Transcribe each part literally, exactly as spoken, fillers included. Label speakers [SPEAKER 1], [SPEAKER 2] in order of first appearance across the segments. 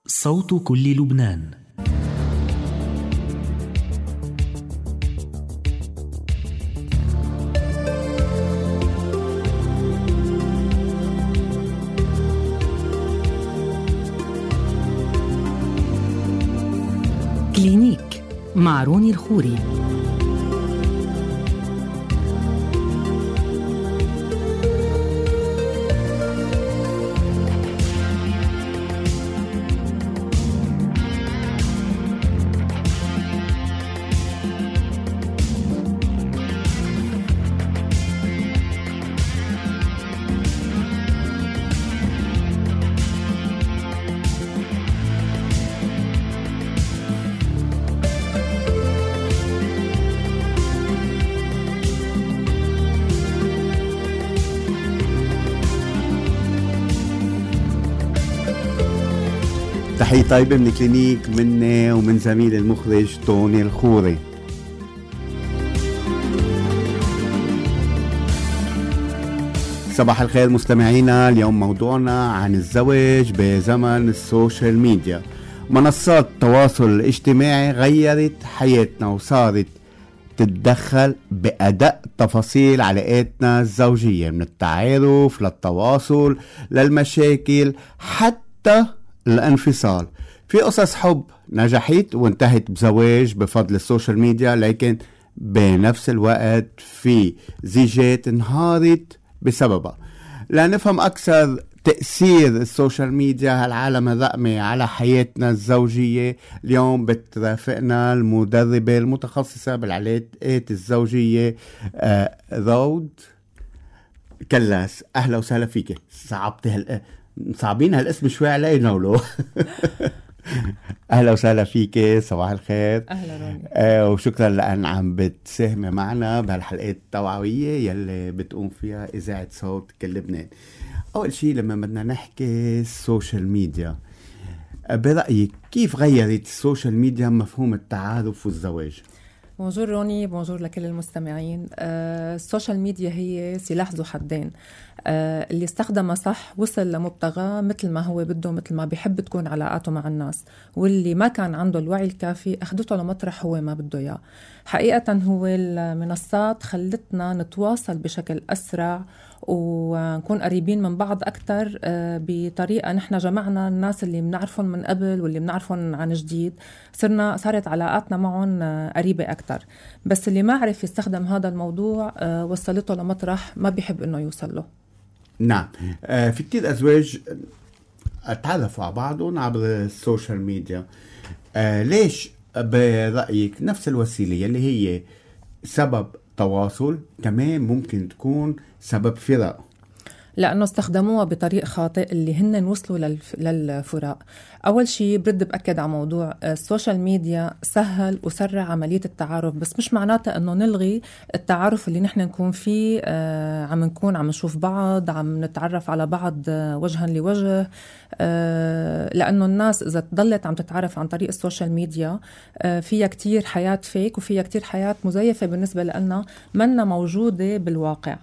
[SPEAKER 1] صوت كل لبنان. كلينيك مع روني الخوري.
[SPEAKER 2] تحية طيبة من كلينيك مني ومن زميل المخرج توني الخوري. صباح الخير مستمعينا. اليوم موضوعنا عن الزواج بزمن السوشيال ميديا. منصات التواصل الاجتماعي غيرت حياتنا وصارت تتدخل بأدق تفاصيل علاقاتنا الزوجية، من التعارف للتواصل للمشاكل حتى الانفصال. في قصص حب نجحت وانتهت بزواج بفضل السوشيال ميديا، لكن بنفس الوقت في زيجات انهارت بسببها. لنفهم أكثر تأثير السوشيال ميديا هالعالم الرقمي على حياتنا الزوجية، اليوم بترافقنا المدربة المتخصصة بالعلاقات الزوجية آه رود كلاس. أهلا وسهلا فيك. صعبت هال صعبين هالاسم شوي علينا ولو أهلا وسهلا فيك. صباح الخير.
[SPEAKER 3] أهلا روني.
[SPEAKER 2] آه وشكرا لأن عم بتساهمي معنا بهالحلقات التوعوية يلي بتقوم فيها إذاعة صوت كل لبنان. أول شيء لما بدنا نحكي السوشيال ميديا، برأيك كيف غيرت السوشيال ميديا مفهوم التعارف والزواج؟
[SPEAKER 3] بونجور روني، بونجور لكل المستمعين. آه، السوشيال ميديا هي سلاح ذو حدين. آه، اللي استخدمها صح وصل لمبتغاه مثل ما هو بده، مثل ما بيحب تكون علاقاته مع الناس، واللي ما كان عنده الوعي الكافي أخذته لمطرح هو ما بده إياه. حقيقة هو المنصات خلتنا نتواصل بشكل أسرع ونكون قريبين من بعض أكتر بطريقة نحن جمعنا الناس اللي بنعرفهم من قبل واللي بنعرفهم عن جديد، صرنا صارت علاقاتنا معهم قريبة أكتر. بس اللي ما عرف يستخدم هذا الموضوع وصلته لمطرح ما بيحب إنه يوصل له.
[SPEAKER 2] نعم. آه في كتير أزواج تعرفوا على بعضهم عبر السوشيال ميديا. آه ليش برأيك نفس الوسيلة يلي هي سبب تواصل كمان ممكن تكون سبب فراق؟
[SPEAKER 3] لأنه استخدموها بطريق خاطئ اللي هن وصلوا للف... للفراق. أول شيء برد بأكد على موضوع السوشيال ميديا سهل وسرع عملية التعارف، بس مش معناتها أنه نلغي التعارف اللي نحن نكون فيه. آه عم نكون عم نشوف بعض، عم نتعرف على بعض آه وجها لوجه. آه لأنه الناس إذا تضلت عم تتعرف عن طريق السوشيال ميديا آه فيها كتير حياة فيك وفيها كتير حياة مزيفة بالنسبة لنا منا موجودة بالواقع.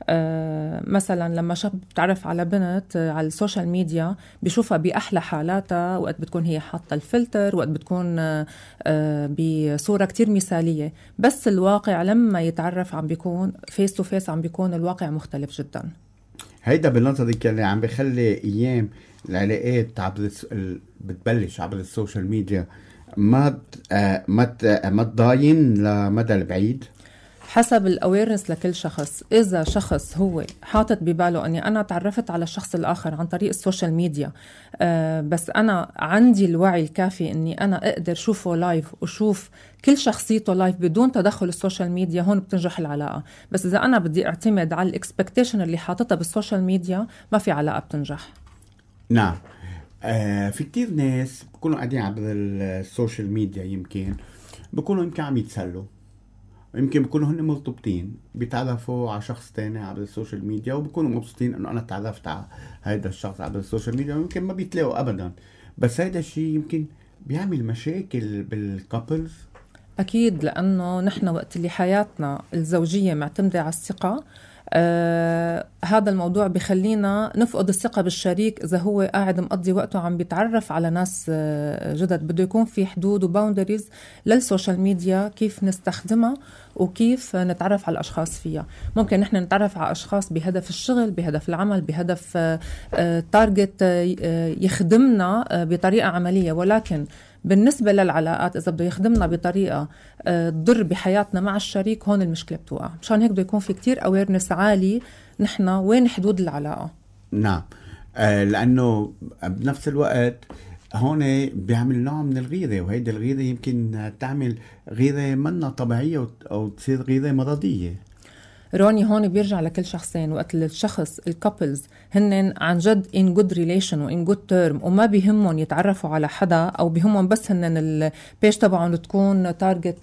[SPEAKER 3] آه مثلا لما شاب بتعرف على بنت آه على السوشيال ميديا بيشوفها بأحلى حالاتها وقت بتكون هي حاطة الفلتر، وقت بتكون آه آه بصورة كتير مثالية، بس الواقع لما يتعرف عم بيكون فيس تو فيس عم بيكون الواقع مختلف جدا.
[SPEAKER 2] هيدا بنظرك اللي عم بيخلي ايام العلاقات عبر بتبلش عبر السوشيال ميديا ما آه ما ما تضاين لمدى البعيد؟
[SPEAKER 3] حسب الأويرنس لكل شخص. إذا شخص هو حاطط بباله أني أنا تعرفت على الشخص الآخر عن طريق السوشيال ميديا، أه بس أنا عندي الوعي الكافي أني أنا أقدر شوفه لايف وشوف كل شخصيته لايف بدون تدخل السوشيال ميديا، هون بتنجح العلاقة. بس إذا أنا بدي أعتمد على الإكسبكتيشن اللي حاطتها بالسوشيال ميديا ما في علاقة بتنجح.
[SPEAKER 2] نعم. آه في كتير ناس بيكونوا قاعدين عبر السوشيال ميديا، يمكن بيكونوا يمكن عم يتسلوا، يمكن بيكونوا هن مرتبطين بيتعرفوا على شخص تاني عبر السوشيال ميديا وبيكونوا مبسوطين انه انا تعرفت على هيدا الشخص عبر السوشيال ميديا، ويمكن ما بيتلاقوا ابدا. بس هيدا الشيء يمكن بيعمل مشاكل بالكابلز.
[SPEAKER 3] اكيد، لانه نحن وقت اللي حياتنا الزوجيه معتمده على الثقه، آه هذا الموضوع بخلينا نفقد الثقة بالشريك إذا هو قاعد مقضي وقته عم بيتعرف على ناس آه جدد. بده يكون في حدود وباوندريز للسوشيال ميديا، كيف نستخدمها وكيف نتعرف على الأشخاص فيها. ممكن نحن نتعرف على أشخاص بهدف الشغل، بهدف العمل، بهدف آه آه تارجت آه يخدمنا آه بطريقة عملية، ولكن بالنسبة للعلاقات إذا بده يخدمنا بطريقة تضر بحياتنا مع الشريك، هون المشكلة بتوقع. مشان هيك بده يكون في كتير awareness عالي نحن وين حدود العلاقة.
[SPEAKER 2] نعم، آه لأنه بنفس الوقت هون بيعمل نوع من الغيرة، وهيدي الغيرة يمكن تعمل غيرة منا طبيعية أو تصير غيرة مرضية.
[SPEAKER 3] روني هون بيرجع لكل شخصين. وقت الشخص الكابلز هن عن جد in good relation و in good term وما بيهمهم يتعرفوا على حدا، أو بيهمهم بس هن البيج تبعهم تكون تارجت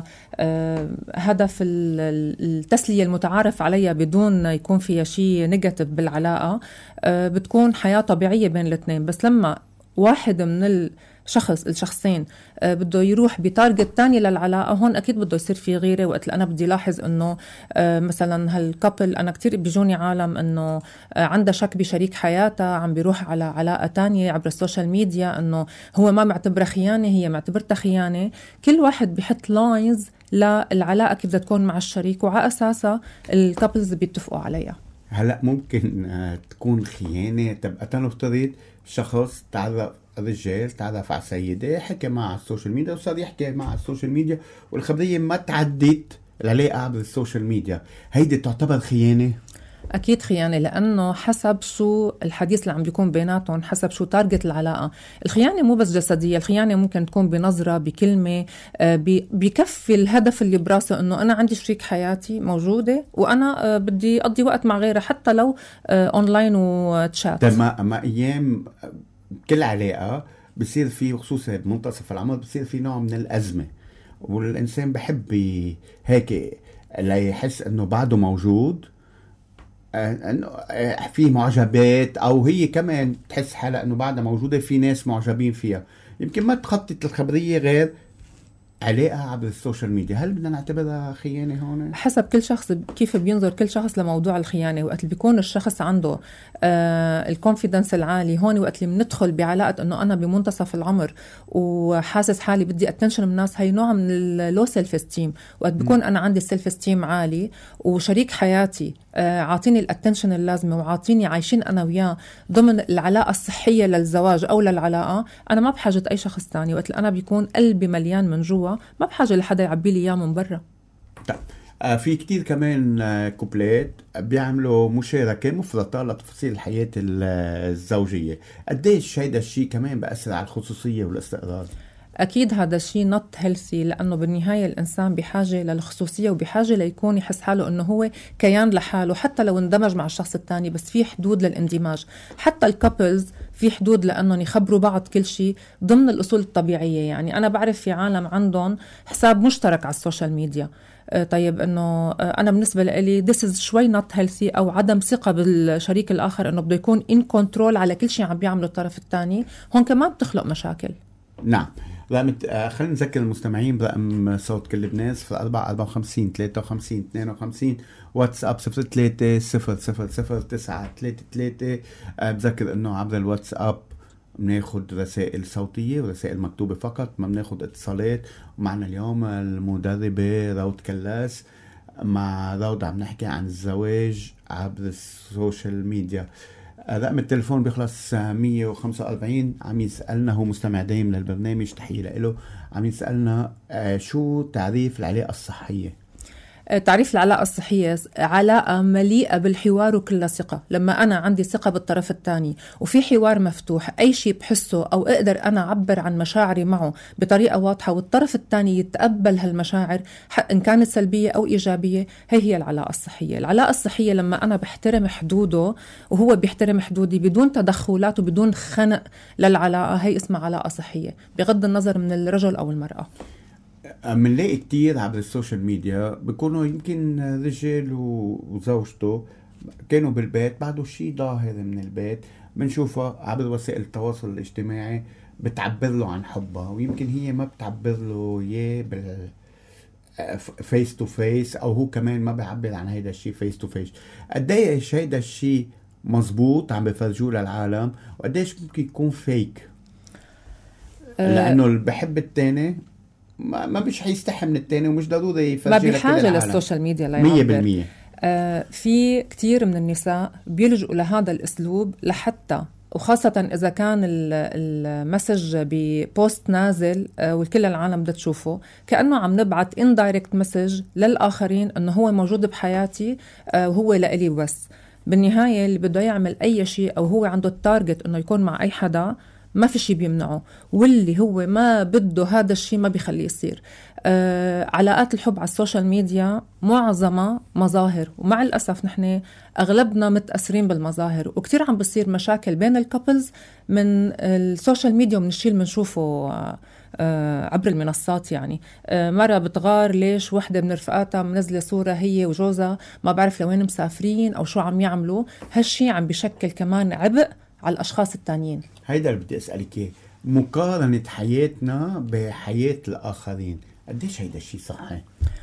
[SPEAKER 3] لهدف التسلية المتعارف عليها بدون يكون فيها شيء نيجاتيف بالعلاقة، بتكون حياة طبيعية بين الاثنين. بس لما واحد من ال شخص الشخصين آه بده يروح بتارجت تاني للعلاقة، هون أكيد بده يصير في غيرة. وقت أنا بدي لاحظ أنه آه مثلا هالكابل، أنا كتير بيجوني عالم أنه آه عنده شك بشريك حياتها، عم بيروح على علاقة تانية عبر السوشيال ميديا، أنه هو ما معتبرها خيانة، هي معتبرتها خيانة. كل واحد بيحط لاينز للعلاقة كيف بدها تكون مع الشريك، وعلى أساسها الكابلز بيتفقوا عليها.
[SPEAKER 2] هلأ ممكن آه تكون خيانة. تبقى تنفترض شخص تعرف رجال تعرف على سيدة، حكى مع السوشيال ميديا وصار يحكي مع السوشيال ميديا، والخبرية ما تعدت العلاقة عبر السوشيال ميديا، هيدي تعتبر خيانة؟
[SPEAKER 3] أكيد خيانة، لأنه حسب شو الحديث اللي عم بيكون بيناتهم، حسب شو تارجت العلاقة. الخيانة مو بس جسدية، الخيانة ممكن تكون بنظرة، بكلمة، بكفي الهدف اللي براسه أنه أنا عندي شريك حياتي موجودة وأنا بدي أقضي وقت مع غيرها حتى لو أونلاين وتشات.
[SPEAKER 2] ما, ما أيام كل علاقة بصير في، خصوصا بمنتصف العمر، بصير في نوع من الأزمة، والإنسان بحب هيك لا يحس أنه بعده موجود، أنه في معجبات، أو هي كمان تحس حالها أنه بعدها موجودة في ناس معجبين فيها. يمكن ما تخطط الخبرية غير علاقة عبر السوشيال ميديا. هل بدنا نعتبرها خيانة هون؟
[SPEAKER 3] حسب كل شخص كيف بينظر كل شخص لموضوع الخيانة. وقت اللي بيكون الشخص عنده آه الكونفيدنس العالي، هون وقت اللي بندخل بعلاقة انه انا بمنتصف العمر وحاسس حالي بدي اتنشن من الناس، هي نوع من اللو سيلف استيم. وقت بيكون انا عندي السيلف استيم عالي وشريك حياتي آه عاطيني الاتنشن اللازمة وعاطيني عايشين انا وياه ضمن العلاقة الصحية للزواج او للعلاقة، انا ما بحاجة اي شخص تاني. وقت اللي انا بيكون قلبي مليان من جوا، ما بحاجة لحدا يعبي لي اياه من برا.
[SPEAKER 2] طيب آه في كتير كمان آه كوبلات بيعملوا مشاركة مفرطة لتفاصيل الحياة الزوجية. قديش هيدا الشيء كمان بأثر على الخصوصية والاستقرار؟
[SPEAKER 3] أكيد هذا الشيء not healthy، لأنه بالنهاية الإنسان بحاجة للخصوصية وبحاجة ليكون يحس حاله أنه هو كيان لحاله، حتى لو اندمج مع الشخص الثاني، بس في حدود للاندماج. حتى الكابلز في حدود لأنهم يخبروا بعض كل شيء ضمن الأصول الطبيعية. يعني أنا بعرف في عالم عندهم حساب مشترك على السوشيال ميديا، طيب انه انا بالنسبه لي this is شوي not healthy، او عدم ثقه بالشريك الاخر انه بده يكون in control على كل شيء عم بيعمله الطرف الثاني. هون كمان بتخلق مشاكل.
[SPEAKER 2] نعم. رقم خلينا نذكر المستمعين برقم صوت كل لبنان صفر أربعة أربعة وخمسين ثلاثة وخمسين اثنين وخمسين، واتساب صفر ثلاثة صفر صفر صفر تسعة ثلاثة ثلاثة. بذكر انه عبر الواتساب بناخد رسائل صوتية ورسائل مكتوبة فقط، ما بناخد اتصالات. ومعنا اليوم المدربة روض كلاس. مع روض عم نحكي عن الزواج عبر السوشيال ميديا. رقم التليفون بيخلص مية وخمسة وأربعين. عم يسألنا، هو مستمع دايم للبرنامج، تحية له، عم يسألنا شو تعريف العلاقة الصحية؟
[SPEAKER 3] تعريف العلاقة الصحية علاقة مليئة بالحوار وكل ثقة. لما أنا عندي ثقة بالطرف الثاني وفي حوار مفتوح، أي شيء بحسه أو أقدر أنا أعبر عن مشاعري معه بطريقة واضحة، والطرف الثاني يتقبل هالمشاعر إن كانت سلبية أو إيجابية، هي هي العلاقة الصحية. العلاقة الصحية لما أنا بحترم حدوده وهو بيحترم حدودي بدون تدخلات وبدون خنق للعلاقة، هي اسمها علاقة صحية بغض النظر من الرجل أو المرأة.
[SPEAKER 2] منلاقي كتير عبر السوشيال ميديا بيكونوا يمكن رجل وزوجته كانوا بالبيت، بعده شيء ظاهر من البيت بنشوفها عبر وسائل التواصل الاجتماعي بتعبر له عن حبها، ويمكن هي ما بتعبر له اياه بال فيس تو فيس، او هو كمان ما بيعبر عن هيدا الشيء فيس تو فيس. قديش هيدا الشيء مزبوط عم بفرجوه للعالم، وقديش ممكن يكون فيك؟ لانه اللي بحب التاني ما ما مش حيستحي من التاني، ومش ضروري يفرجي
[SPEAKER 3] ما بحاجه للسوشيال ميديا ليعبر
[SPEAKER 2] مية بالمية.
[SPEAKER 3] آه في كتير من النساء بيلجؤوا لهذا الاسلوب لحتى، وخاصة إذا كان المسج ببوست نازل والكل العالم بدها تشوفه، كأنه عم نبعت indirect مسج للآخرين أنه هو موجود بحياتي وهو لإلي بس. بالنهاية اللي بده يعمل أي شيء أو هو عنده التارجت أنه يكون مع أي حدا، ما في شيء بيمنعه، واللي هو ما بده هذا الشيء ما بيخليه يصير. آه علاقات الحب على السوشيال ميديا معظمها مظاهر، ومع الأسف نحن أغلبنا متأثرين بالمظاهر، وكتير عم بصير مشاكل بين الكابلز من السوشيال ميديا ومن الشيء اللي بنشوفه آه آه عبر المنصات. يعني آه مرة بتغار ليش وحدة من رفقاتها منزلة صورة هي وجوزها ما بعرف لوين مسافرين أو شو عم يعملوا، هالشي عم بيشكل كمان عبء على الأشخاص التانيين.
[SPEAKER 2] هيدا اللي بدي أسألك إيه، مقارنة حياتنا بحياة الآخرين، قديش هيدا الشيء صحي؟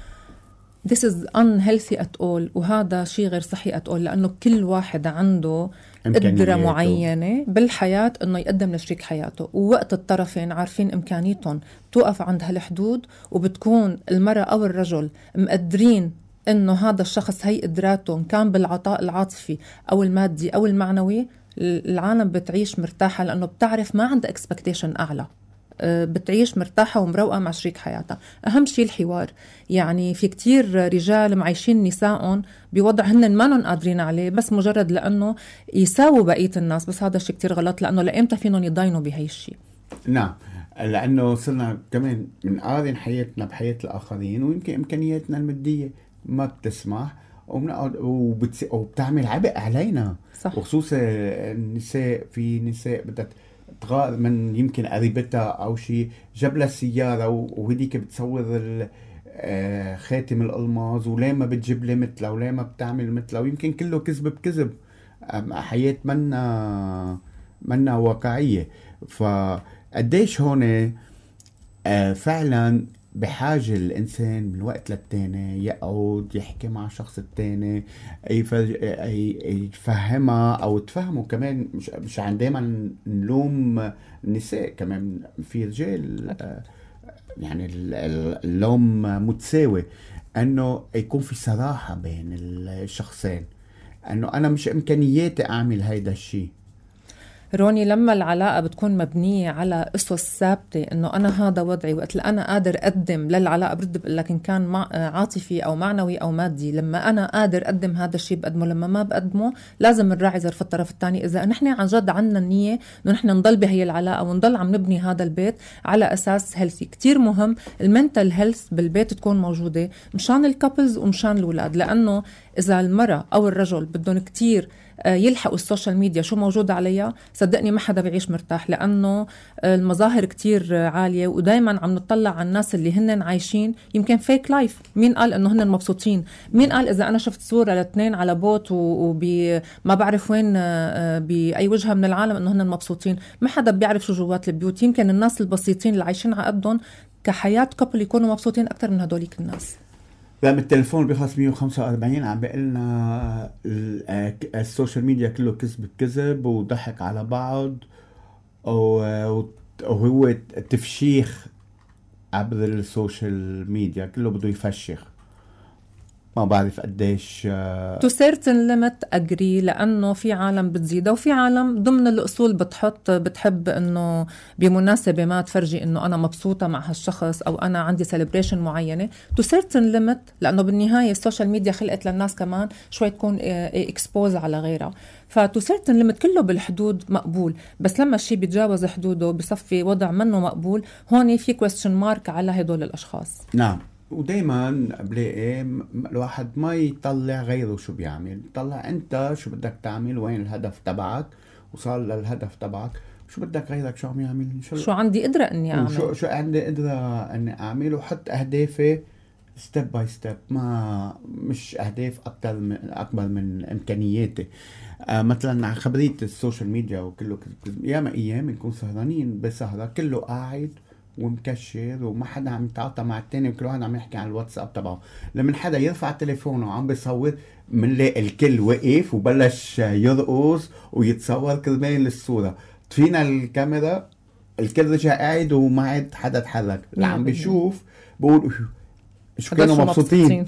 [SPEAKER 3] This is unhealthy at all، وهذا شيء غير صحي at all، لأنه كل واحد عنده قدرة معينة بالحياة إنه يقدم لشريك حياته، ووقت الطرفين عارفين إمكانيتهم توقف عند هالحدود، وبتكون المرأة أو الرجل مقدرين إنه هذا الشخص هي قدراته كان بالعطاء العاطفي أو المادي أو المعنوي، العالم بتعيش مرتاحة، لأنه بتعرف ما عندها expectation أعلى، بتعيش مرتاحة ومروقة مع شريك حياتها. أهم شيء الحوار. يعني في كتير رجال معيشين نساءهم بوضع هن ما نن قادرين عليه، بس مجرد لأنه يساووا بقية الناس، بس هذا الشيء كتير غلط، لأنه لأمتى فينهم يضاينوا بهاي الشيء.
[SPEAKER 2] نعم، لأنه صرنا كمان بنقارن حياتنا بحياة الآخرين، ويمكن إمكانياتنا المادية ما بتسمح، وبتس... وبتعمل عبء علينا. صح. وخصوصا النساء، في نساء بدها تغار من يمكن قريبتها أو شيء، جاب لها سيارة وهديك بتصور خاتم الألماظ، وليه ما بتجيب لي مثله، وليه ما بتعمل مثله، ويمكن كله كذب بكذب، حياة منا منا واقعية. فقديش هون فعلا بحاجة الإنسان من وقت للتاني يقعد يحكي مع الشخص التاني، يفهمها أو تفهمه كمان. مش, مش عن دايما نلوم النساء، كمان في رجال يعني اللوم متساوي، أنه يكون في صراحة بين الشخصين، أنه أنا مش إمكانياتي أعمل هيدا الشيء.
[SPEAKER 3] روني، لما العلاقة بتكون مبنية على أسس ثابتة، إنه أنا هذا وضعي، وقت اللي أنا قادر أقدم للعلاقة، برد بقول لك إن كان مع عاطفي أو معنوي أو مادي، لما أنا قادر أقدم هذا الشيء بقدمه، لما ما بقدمه لازم نراعي ظرف الطرف الثاني. إذا نحن عن جد عنا النية إنه نحن نضل بهي العلاقة ونضل عم نبني هذا البيت على أساس هيلثي. كتير مهم المنتل هيلث بالبيت تكون موجودة مشان الكابلز ومشان الأولاد، لأنه إذا المرأة أو الرجل بدهم كتير يلحقوا السوشيال ميديا شو موجود عليها، صدقني ما حدا بيعيش مرتاح، لأنه المظاهر كتير عالية، ودايما عم نطلع على الناس اللي هن عايشين يمكن فيك لايف. مين قال إنه هن مبسوطين؟ مين قال إذا أنا شفت صورة لاثنين على بوت وما بعرف وين بأي وجهة من العالم إنه هن مبسوطين؟ ما حدا بيعرف شو جوات البيوت. يمكن الناس البسيطين اللي عايشين عقدهم كحياة كابل يكونوا مبسوطين أكتر من هدوليك الناس.
[SPEAKER 2] لا، من التليفون بيخلص مية وخمسة وأربعين عم بيقلنا السوشيال ميديا كله كذب بكذب وضحك على بعض، وهو التفشيخ عبر السوشيال ميديا كله بده يفشخ. ما بعرف قديش
[SPEAKER 3] تو سيرتن ليميت أجري، لأنه في عالم بتزيدها وفي عالم ضمن الأصول بتحط بتحب إنه بمناسبة ما تفرجي إنه أنا مبسوطة مع هالشخص أو أنا عندي سيلبريشن معينة. تو سيرتن ليميت، لأنه بالنهاية السوشيال ميديا خلقت للناس كمان شوي تكون اكسبوز على غيرها، فتو سيرتن ليميت كله بالحدود مقبول. بس لما الشيء بيتجاوز حدوده بصفي وضع منه مقبول، هون في كويستشن مارك على هدول الأشخاص.
[SPEAKER 2] نعم، ودايما بلاقي الواحد ما يطلع غيره شو بيعمل، طلع انت شو بدك تعمل، وين الهدف تبعك، وصار للهدف تبعك شو بدك غيرك شو عم يعمل، شو,
[SPEAKER 3] شو عندي قدرة اني اعمل،
[SPEAKER 2] شو شو عندي قدرة اني اعمل، وحط اهدافي ستيب باي ستيب، ما مش اهداف اكتر من اكبر من امكانياتي. آه مثلا على خبرية السوشيال ميديا وكله ياما ايام نكون سهرانين بسهرة كله قاعد ومكشر وما حدا عم يتعاطى مع التاني، وكل واحد عم يحكي على الواتساب تبعه. لما حدا يرفع تليفونه وعم بيصور منلاقي الكل وقف وبلش يرقص ويتصور كرمال الصورة. فينا الكاميرا الكل رجع قاعد وما عاد حدا تحرك. اللي عم بيشوف بقول شو كانوا مبسوطين.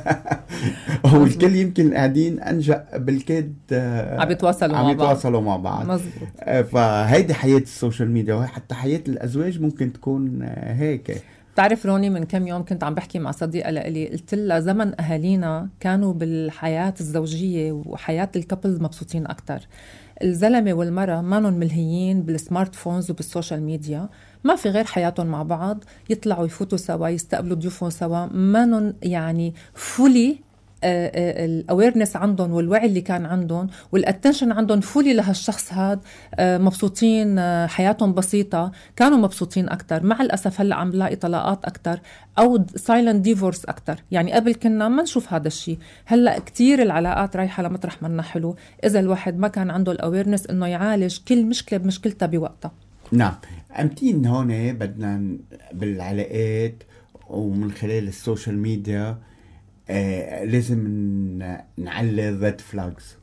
[SPEAKER 2] هو الكل يمكن قاعدين انجا بالكاد
[SPEAKER 3] عم يتواصلوا
[SPEAKER 2] عم
[SPEAKER 3] مع
[SPEAKER 2] يتواصلوا مع بعض.
[SPEAKER 3] مزبوط.
[SPEAKER 2] فهيدي حياة السوشيال ميديا، وحتى حياة الازواج ممكن تكون هيك.
[SPEAKER 3] بتعرف روني، من كم يوم كنت عم بحكي مع صديقة لإلي، قلت لها زمن أهالينا كانوا بالحياة الزوجية وحياة الكابلز مبسوطين أكتر. الزلمة والمرأة ما نون ملهيين بالسمارت فونز وبالسوشيال ميديا، ما في غير حياتهم مع بعض، يطلعوا يفوتوا سوا، يستقبلوا ضيوفهم سوا، ما نون يعني فولي الاويرنس عندهم والوعي اللي كان عندهم والاتنشن عندهم فولي لهالشخص هاد. مبسوطين، حياتهم بسيطة، كانوا مبسوطين أكتر. مع الأسف هلأ عم بلاقي طلاقات أكتر أو سايلنت ديفورس أكتر. يعني قبل كنا ما نشوف هذا الشيء، هلأ كتير العلاقات رايحة لمطرح منا حلو إذا الواحد ما كان عنده الأويرنس إنه يعالج كل مشكلة بمشكلتها بوقتها.
[SPEAKER 2] نعم، أمتين هون بدنا بالعلاقات ومن خلال السوشيال ميديا آه لازم نعلي ريد فلاجز.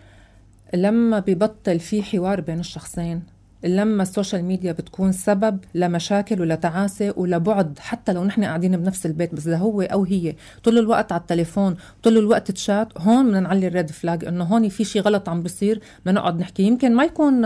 [SPEAKER 3] لما بيبطل في حوار بين الشخصين، لما السوشيال ميديا بتكون سبب لمشاكل ولتعاسة ولبعد، حتى لو نحن قاعدين بنفس البيت بس إذا هو أو هي طول الوقت على التليفون طول الوقت تشات، هون بدنا نعلي الريد فلاج إنه هون في شيء غلط عم بيصير. بدنا نقعد نحكي. يمكن ما يكون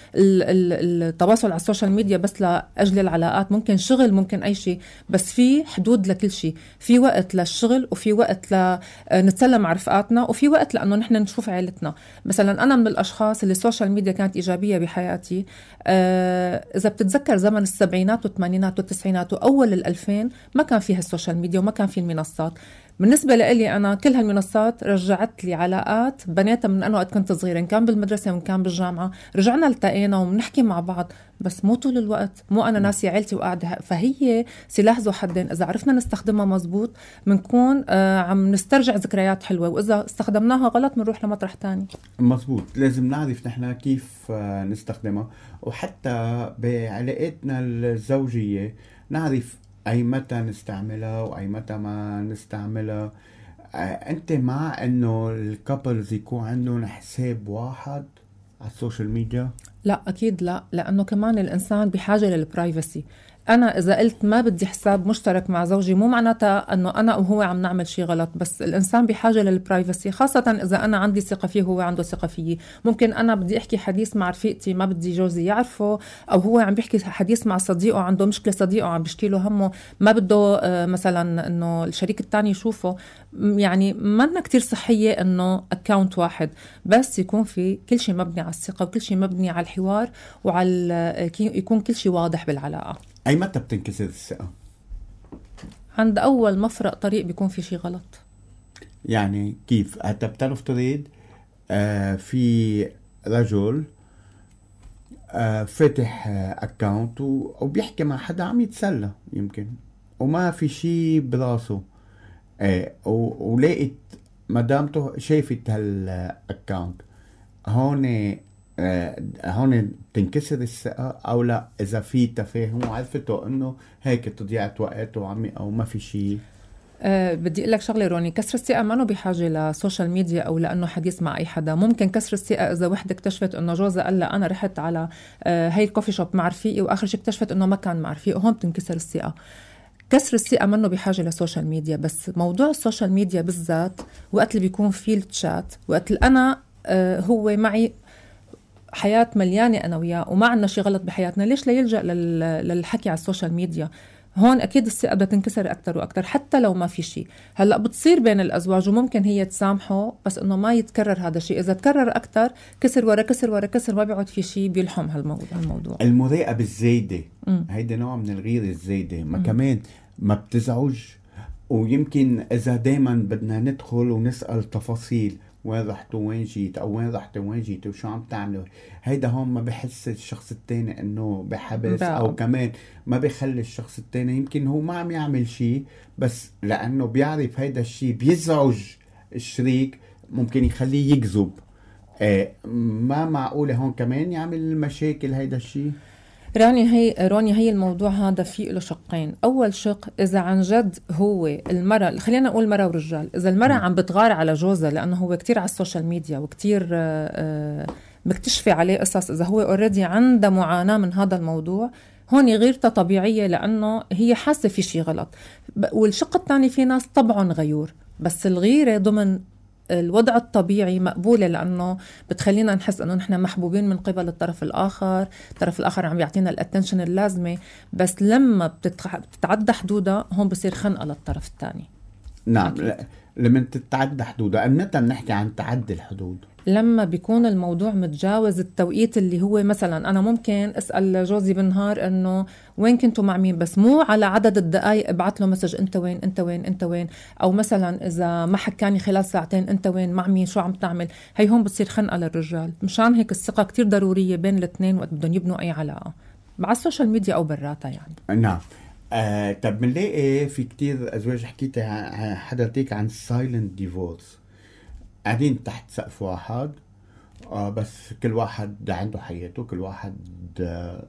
[SPEAKER 3] التواصل على السوشيال ميديا بس لأجل العلاقات، ممكن شغل، ممكن أي شيء، بس في حدود لكل شيء. في وقت للشغل وفي وقت لنتسلى مع رفقاتنا وفي وقت لأنه نحن نشوف عائلتنا. مثلا أنا من الأشخاص اللي السوشيال ميديا كانت إيجابية بحياتي. آه إذا بتتذكر زمن السبعينات والثمانينات والتسعينات وأول الألفين ما كان فيها السوشيال ميديا وما كان في المنصات. بالنسبة لي أنا كل هالمنصات رجعت لي علاقات بناتها من أنا وقت كنت صغيرة، إن كان بالمدرسة وإن كان بالجامعة، رجعنا التقينا وبنحكي مع بعض، بس مو طول الوقت، مو أنا ناسي عيلتي وقاعدة. فهي سلاح ذو حدين، إذا عرفنا نستخدمها مزبوط بنكون آه عم نسترجع ذكريات حلوة، وإذا استخدمناها غلط بنروح لمطرح تاني.
[SPEAKER 2] مزبوط. لازم نعرف نحن كيف آه نستخدمها، وحتى بعلاقاتنا الزوجية نعرف أي متى نستعملها وأي متى ما نستعملها. أنت مع أنه الكابلز يكون عندهم حساب واحد على السوشيال ميديا؟
[SPEAKER 3] لا أكيد لا، لأنه كمان الإنسان بحاجة للبرايفسي. أنا إذا قلت ما بدي حساب مشترك مع زوجي مو معناتها أنه أنا وهو عم نعمل شيء غلط، بس الإنسان بحاجة للبرايفسي، خاصة إذا أنا عندي ثقة فيه وهو عنده ثقة فيي. ممكن أنا بدي أحكي حديث مع رفيقتي ما بدي جوزي يعرفه، أو هو عم بيحكي حديث مع صديقه عنده مشكلة، صديقه عم بيشكي له همه ما بده مثلا أنه الشريك التاني يشوفه. يعني ما كتير صحية أنه أكاونت واحد، بس يكون في كل شيء مبني على الثقة وكل شيء مبني على الحوار وعلى يكون كل شيء واضح بالعلاقة.
[SPEAKER 2] أي متى بتنكسر الثقة؟
[SPEAKER 3] عند أول مفرق طريق بيكون في شيء غلط.
[SPEAKER 2] يعني كيف؟ حتى بتعرف تريد آه في رجل آه فتح آه أكاونت وبيحكي مع حدا عم يتسلى يمكن وما في شيء براسه، آه ولقيت مدامته شايفت هالأكاونت. هون آه هون تنكسر الثقة أو لا؟ إذا في تفاهم وعرفته إنه هيك تضيعت وقت وعمي أو ما في شيء.
[SPEAKER 3] أه بدي أقول لك شغلة روني، كسر الثقة ما له بحاجة لسوشيال ميديا أو لأنه حديث مع أي حدا. ممكن كسر الثقة إذا وحدة اكتشفت إنه جوزها قال لها أنا رحت على أه هاي الكوفي شوب مع رفيقي وآخر شيء اكتشفت إنه ما كان مع رفيقي، وهون بتنكسر الثقة. كسر الثقة منه بحاجة للسوشيال ميديا، بس موضوع السوشيال ميديا بالذات وقت اللي بيكون فيه التشات، وقت اللي أنا أه هو معي حياة مليانة أنا وياه وما عنا شيء غلط بحياتنا، ليش لا يلجأ للحكي على السوشيال ميديا؟ هون أكيد الثقة بدها تنكسر أكتر وأكتر حتى لو ما في شيء. هلأ بتصير بين الأزواج وممكن هي تسامحه، بس إنه ما يتكرر هذا الشيء. إذا تكرر أكتر كسر ورا كسر ورا كسر ما بيعود في شيء بيلحم هالموضوع.
[SPEAKER 2] المراقبة الزايدة هيدا نوع من الغيرة الزايدة، ما م. كمان ما بتزعج. ويمكن إذا دايما بدنا ندخل ونسأل تفاصيل، وين رحتوا وين جيت او وين رحت وين جيت وشو عم تعملوا، هيدا هون ما بحس الشخص التاني انه بحبس بقى. او كمان ما بيخلي الشخص التاني يمكن هو ما عم يعمل شيء، بس لانه بيعرف هيدا الشيء بيزعج الشريك ممكن يخليه يكذب. آه ما معقولة هون كمان يعمل مشاكل هيدا الشيء.
[SPEAKER 3] راني هي راني هي الموضوع هذا فيه له شقين. اول شق اذا عن جد هو المرأة، خلينا نقول مرأة ورجال، اذا المرأة عم بتغار على جوزها لانه هو كتير على السوشيال ميديا وكتير مكتشفة عليه قصص، اذا هو اوريدي عنده معاناة من هذا الموضوع، هون غيرتها طبيعية لانه هي حاسة في شيء غلط. والشق الثاني في ناس طبعا غيور، بس الغيرة ضمن الوضع الطبيعي مقبولة لأنه بتخلينا نحس أنه نحن محبوبين من قبل الطرف الآخر، الطرف الآخر عم يعطينا الاتنشن اللازمة. بس لما بتتعدى حدودها هون بصير خنقة للطرف الثاني.
[SPEAKER 2] نعم، لما تتعدى حدودها. متى بنحكي عن تعدي الحدود؟
[SPEAKER 3] لما بيكون الموضوع متجاوز التوقيت اللي هو مثلا أنا ممكن أسأل جوزي بالنهار أنه وين كنتوا مع مين، بس مو على عدد الدقايق ابعت له مسج أنت وين أنت وين أنت وين، أو مثلا إذا ما حكاني خلال ساعتين أنت وين مع مين شو عم تعمل. هي هون بتصير خنقة للرجال. مشان هيك الثقة كتير ضرورية بين الاثنين وقت بدهم يبنوا أي علاقة مع السوشيال ميديا أو براتها يعني.
[SPEAKER 2] نعم. آه، طب بنلاقي في كتير أزواج، حكيت حضرتك عن silent divorce، قاعدين تحت سقف واحد آه بس كل واحد عنده حياته، كل واحد آه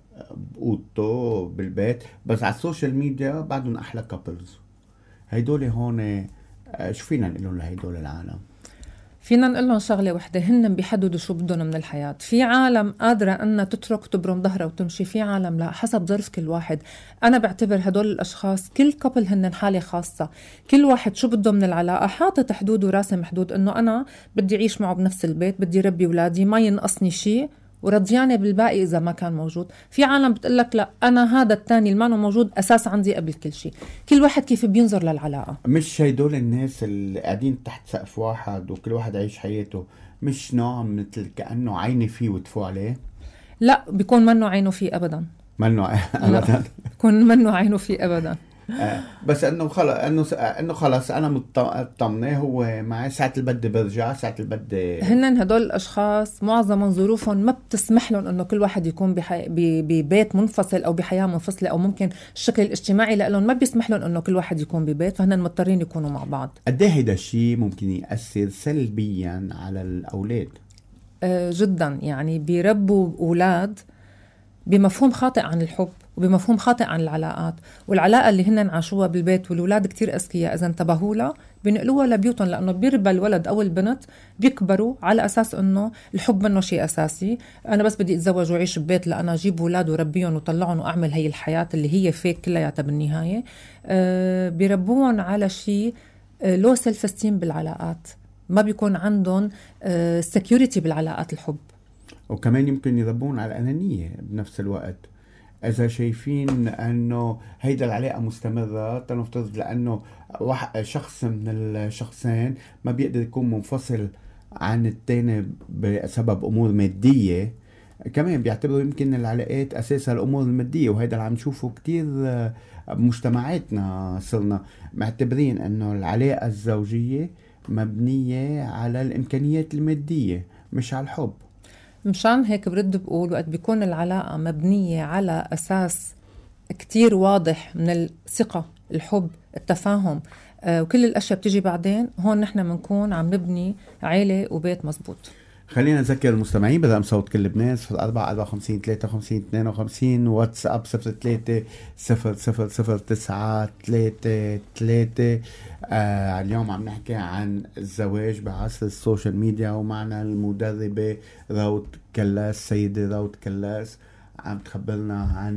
[SPEAKER 2] بأوضته بالبيت، بس على السوشيال ميديا بعدهم أحلى كابلز. هيدول هون آه شو فينا نقول لهم لهيدول العالم؟
[SPEAKER 3] فينا نقول لهم شغلة وحدة، هن بيحددوا شو بدهم من الحياة. في عالم قادرة أنها تترك تبرم ظهرها وتمشي، في عالم لا، حسب ظرف كل واحد. أنا بعتبر هدول الأشخاص كل كابل هن حالة خاصة، كل واحد شو بده من العلاقة، حاطط حدود وراسم حدود إنه أنا بدي أعيش معه بنفس البيت، بدي ربي ولادي، ما ينقصني شيء ورضيانة بالباقي إذا ما كان موجود. في عالم بتقلك لا، أنا هذا التاني المانو موجود أساس عندي قبل كل شيء. كل واحد كيف بينظر للعلاقة.
[SPEAKER 2] مش هيدول الناس اللي قاعدين تحت سقف واحد وكل واحد عايش حياته، مش نوع مثل كأنه عيني فيه وتفو عليه؟
[SPEAKER 3] لا، بيكون منه عينه فيه أبدا.
[SPEAKER 2] منه أبدا
[SPEAKER 3] بيكون منه عينه فيه أبدا.
[SPEAKER 2] آه بس انه خلص انه انه خلص انا مطمنه، هو معي ساعه البد برجع، ساعه البد.
[SPEAKER 3] هن هدول الاشخاص معظم ظروفهم ما بتسمح لهم انه كل واحد يكون بحي... ببيت منفصل او بحياه منفصله، او ممكن الشكل الاجتماعي لهم ما بيسمح لهم انه كل واحد يكون ببيت، فهن مضطرين يكونوا مع بعض.
[SPEAKER 2] قد ايه هيدا الشيء ممكن ياثر سلبيا على الاولاد؟
[SPEAKER 3] آه جدا، يعني بيربوا اولاد بمفهوم خاطئ عن الحب وبمفهوم خاطئ عن العلاقات، والعلاقة اللي هن عاشوها بالبيت والولاد كتير أذكياء إذا انتبهوا لها بنقلوها لبيوتهم، لأنه بيربى الولد أو البنت بيكبروا على أساس أنه الحب منه شيء أساسي. أنا بس بدي أتزوج وعيش ببيت لأنا أجيب ولاد وربيهم وطلعهم وأعمل هي الحياة اللي هي فيك كلياتها بالنهاية. أه بيربوهم على شيء أه لو سيلف استيم بالعلاقات، ما بيكون عندهم أه سيكيوريتي بالعلاقات الحب.
[SPEAKER 2] وكمان يمكن يربون على الأنانية بنفس الوقت. إذا شايفين أنه هيدا العلاقة مستمرة، تنفترض لأنه شخص من الشخصين ما بيقدر يكون منفصل عن التاني بسبب أمور مادية، كمان بيعتبروا يمكن العلاقات أساسها الأمور المادية. وهيدا اللي عم نشوفه كتير بمجتمعاتنا، صرنا معتبرين أنه العلاقة الزوجية مبنية على الإمكانيات المادية مش على الحب.
[SPEAKER 3] مشان هيك برد بقول وقت بيكون العلاقة مبنية على أساس كتير واضح من الثقة، الحب، التفاهم، آه وكل الأشياء بتيجي بعدين، هون نحن منكون عم نبني عيلة وبيت مزبوط.
[SPEAKER 2] خلينا نذكر المستمعين برقم صوت كل لبنان صفر أربعة أربعة وخمسين ثلاثة وخمسين اثنين وخمسين، واتساب صفر ثلاثة صفر صفر صفر تسعة ثلاثة ثلاثة. آه اليوم عم نحكي عن الزواج بعصر السوشيال ميديا، ومعنا المدربة روت كلاس، سيدة روت كلاس، عم تخبرنا عن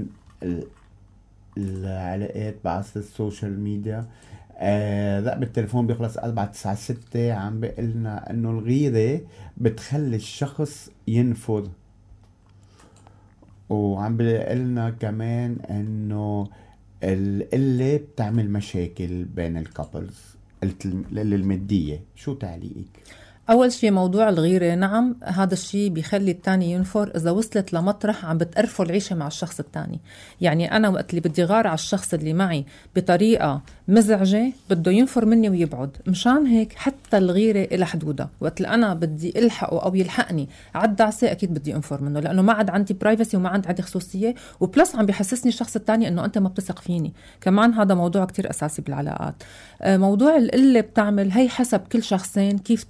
[SPEAKER 2] العلاقات بعصر السوشيال ميديا. آه رقم التليفون بيخلص أربعة تسعة ستة، عم بيقلنا انه الغيرة بتخلي الشخص ينفر، وعم بيقلنا كمان انه القلة بتعمل مشاكل بين الكابلز. القلة المادية، شو تعليقك؟
[SPEAKER 3] أول شيء موضوع الغيرة، نعم هذا الشيء بيخلي التاني ينفر إذا وصلت لمطرح عم بتقرفوا العيشة مع الشخص التاني. يعني أنا وقت اللي بدي غار على الشخص اللي معي بطريقة مزعجة بده ينفر مني ويبعد. مشان هيك حتى الغيرة إلى حدودها، وقت اللي أنا بدي ألحقه أو يلحقني عالدعسة أكيد بدي أنفر منه، لأنه ما عاد عندي برايفسي وما عاد عندي خصوصية، وبلس عم بيحسسني الشخص التاني أنه أنت ما بتثق فيني. كمان هذا موضوع كتير أساسي بالعلاقات. موضوع القلة بتعمل هي حسب كل شخصين كيف تقبلهم